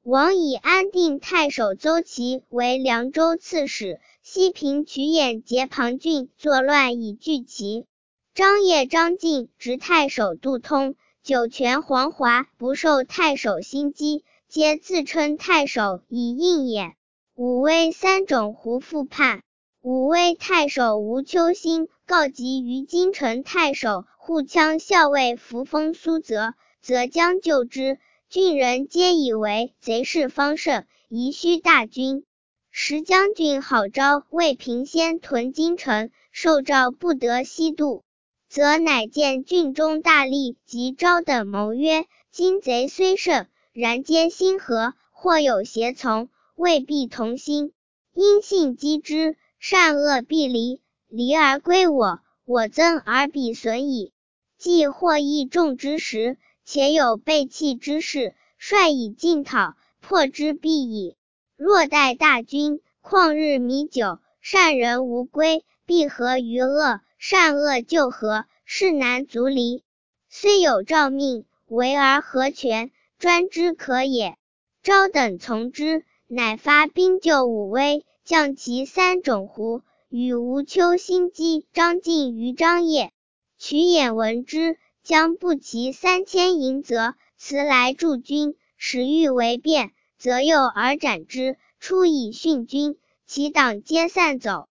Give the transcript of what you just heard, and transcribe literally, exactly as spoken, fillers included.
王以安定太守邹齐为凉州刺史，西平曲兖结庞俊作乱以拒齐。张掖张晋执太守杜通，酒泉黄华不受太守心机，皆自称太守以应掩。武威三种胡复叛。武威太守吴秋兴告急于京城太守护羌校尉扶风苏泽，则将救之。郡人皆以为贼势方盛，宜须大军。时将军郝昭为平先屯京城，受诏不得西渡，则乃见郡中大吏及昭等谋曰：今贼虽盛，然皆心合，或有胁从，未必同心。因信击之，善恶必离，离而归我，我增而彼损矣。既获益众之时，且有背弃之事，率以进讨，破之必矣。若待大军，旷日弥久，善人无归，必合于恶，善恶就合，事难足离。虽有诏命，为而何全？专之可也。昭等从之，乃发兵救武威，降其三种胡，与吴秋兴击张晋于张掖。曲兖闻之，将步骑三千迎责，辞来助军，使欲为变，则诱而斩之，出以训军，其党皆散走。